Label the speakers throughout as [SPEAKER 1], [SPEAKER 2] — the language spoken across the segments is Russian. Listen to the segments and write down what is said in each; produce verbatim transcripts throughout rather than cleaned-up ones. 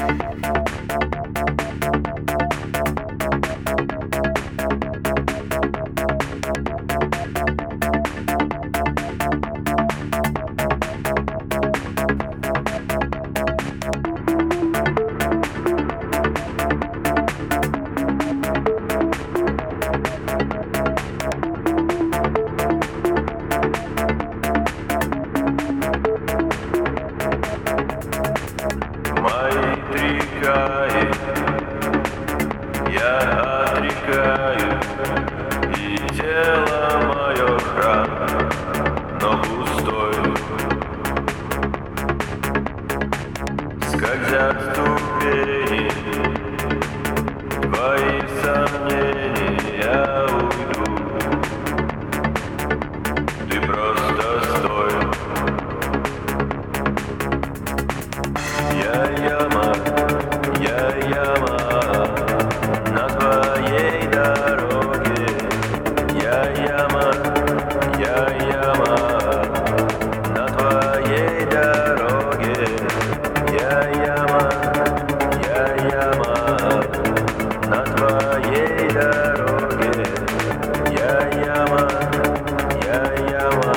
[SPEAKER 1] Я отрекаю, и тело мое храм, но пустой. Скользят ступени, твои сомнения уйдут. Ты просто стой. Я яма, я яма на твоей дороге. Я яма, я яма на твоей дороге. Я яма, я яма на твоей дороге. Я яма, я яма.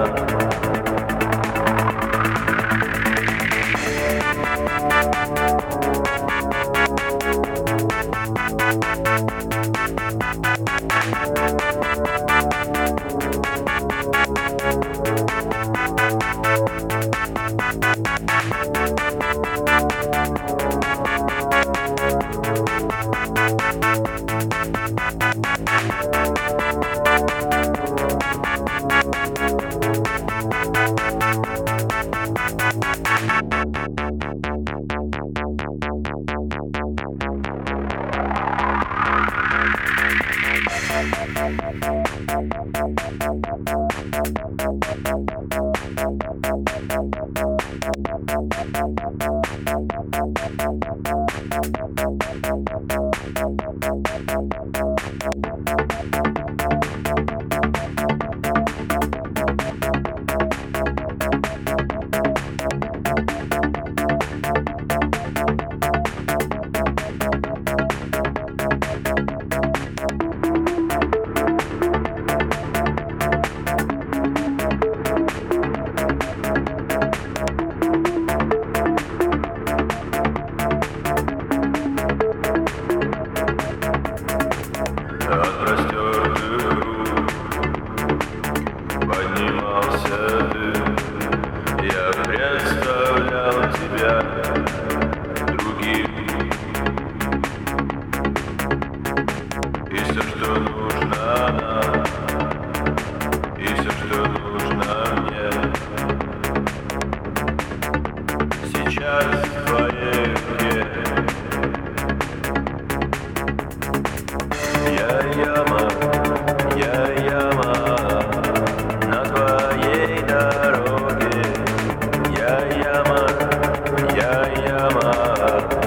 [SPEAKER 1] От простертых рук поднимался дым. Я представлял тебя другим. И все, что нужно нам, и все, что нужно мне, сейчас в твоей руке. Я яма, я яма на твоей дороге. Я яма, я яма